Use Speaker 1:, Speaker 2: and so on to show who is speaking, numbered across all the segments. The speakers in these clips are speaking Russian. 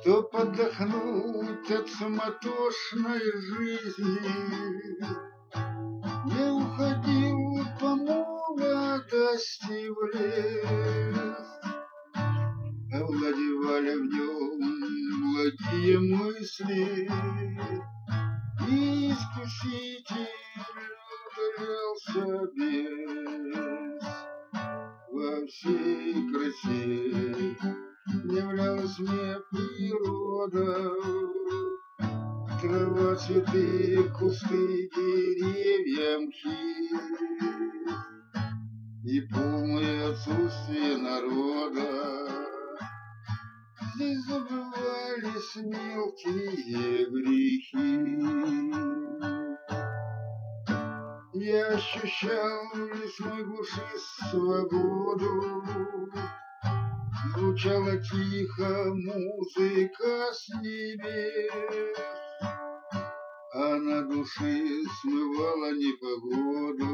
Speaker 1: подохнуть от суматошной жизни. Не уходил по молодости в лес, овладевали в нем благие мысли, и искуситель ударялся бес. Во всей красе являлась мне природа, трава, цветы, кусты, деревья, мхи, и полное отсутствие народа. Здесь забывались мелкие грехи. Я ощущал в лесной глуши свободу, звучала тихо музыка с небес, а на души смывала непогоду,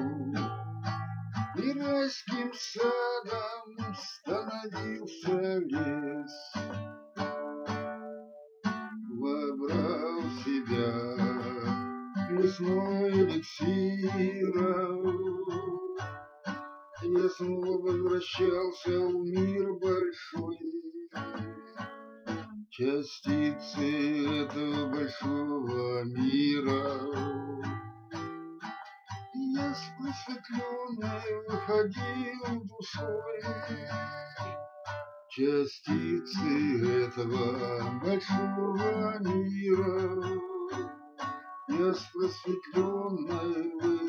Speaker 1: и райским садом становился лес. Вобрал в себя лесной эликсиром, я снова возвращался в мир большой, частицы этого большого мира. Я с просветленной выходил душой, частицы этого большого мира. Я с просветленной